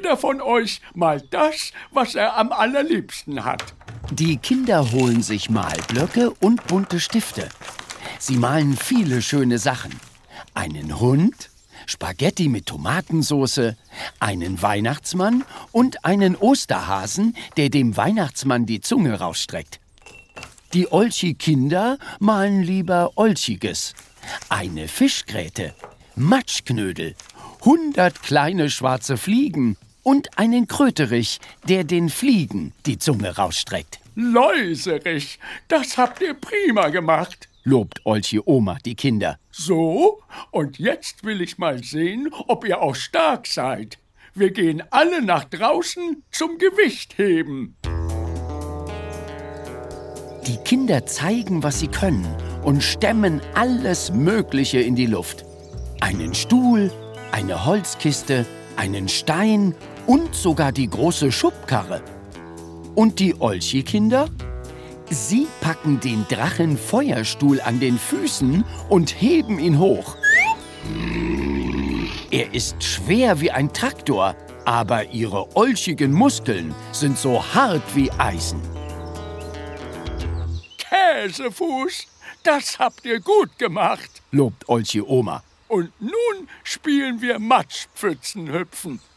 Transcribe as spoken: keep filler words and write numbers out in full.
jeder von euch malt das, was er am allerliebsten hat. Die Kinder holen sich Malblöcke und bunte Stifte. Sie malen viele schöne Sachen. Einen Hund, Spaghetti mit Tomatensauce, einen Weihnachtsmann und einen Osterhasen, der dem Weihnachtsmann die Zunge rausstreckt. Die Olchi-Kinder malen lieber Olchiges. Eine Fischgräte, Matschknödel, hundert kleine schwarze Fliegen und einen Kröterich, der den Fliegen die Zunge rausstreckt. Läuserich, das habt ihr prima gemacht, lobt Olchi Oma die Kinder. So, und jetzt will ich mal sehen, ob ihr auch stark seid. Wir gehen alle nach draußen zum Gewichtheben. Die Kinder zeigen, was sie können und stemmen alles Mögliche in die Luft. Einen Stuhl, eine Holzkiste, einen Stein und sogar die große Schubkarre. Und die Olchi-Kinder? Sie packen den Drachenfeuerstuhl an den Füßen und heben ihn hoch. Er ist schwer wie ein Traktor, aber ihre olchigen Muskeln sind so hart wie Eisen. Käsefuß, das habt ihr gut gemacht, lobt Olchi Oma. Und nun spielen wir Matschpfützenhüpfen.